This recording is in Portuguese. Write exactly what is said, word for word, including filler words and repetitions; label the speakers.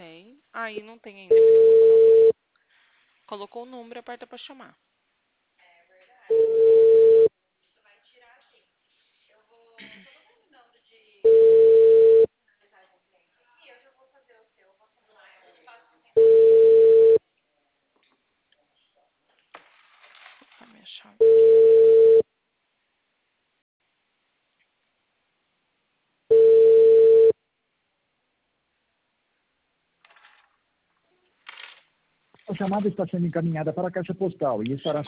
Speaker 1: Ok. Aí não tem ainda verificação. Colocou o número, aperta pra chamar. Vou colocar minha chave.
Speaker 2: A chamada está sendo encaminhada para a caixa postal e estará